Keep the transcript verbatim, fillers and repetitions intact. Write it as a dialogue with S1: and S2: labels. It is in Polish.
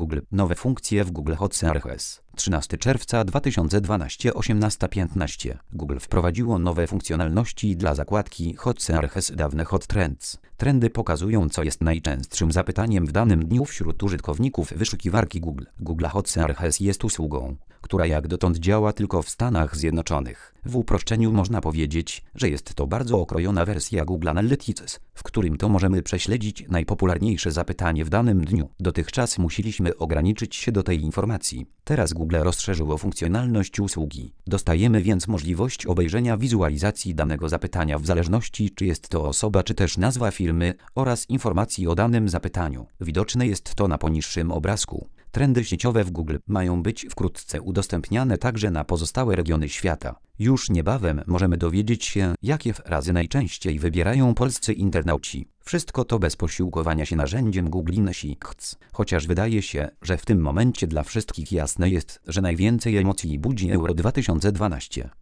S1: Google. Nowe funkcje w Google Hot Search. trzynastego czerwca dwa tysiące dwunastego, osiemnasta piętnaście. Google wprowadziło nowe funkcjonalności dla zakładki Hot Search. Dawne Hot Trends. Trendy pokazują, co jest najczęstszym zapytaniem w danym dniu wśród użytkowników wyszukiwarki Google. Google Hot Search jest usługą, która jak dotąd działa tylko w Stanach Zjednoczonych. W uproszczeniu można powiedzieć, że jest to bardzo okrojona wersja Google Analytics, w którym to możemy prześledzić najpopularniejsze zapytanie w danym dniu. Dotychczas musieliśmy ograniczyć się do tej informacji. Teraz Google rozszerzyło funkcjonalność usługi. Dostajemy więc możliwość obejrzenia wizualizacji danego zapytania w zależności, czy jest to osoba, czy też nazwa firmy, oraz informacji o danym zapytaniu. Widoczne jest to na poniższym obrazku. Trendy sieciowe w Google mają być wkrótce udostępniane także na pozostałe regiony świata. Już niebawem możemy dowiedzieć się, jakie frazy najczęściej wybierają polscy internauci. Wszystko to bez posiłkowania się narzędziem Google Insights. Chociaż wydaje się, że w tym momencie dla wszystkich jasne jest, że najwięcej emocji budzi Euro dwa tysiące dwanaście.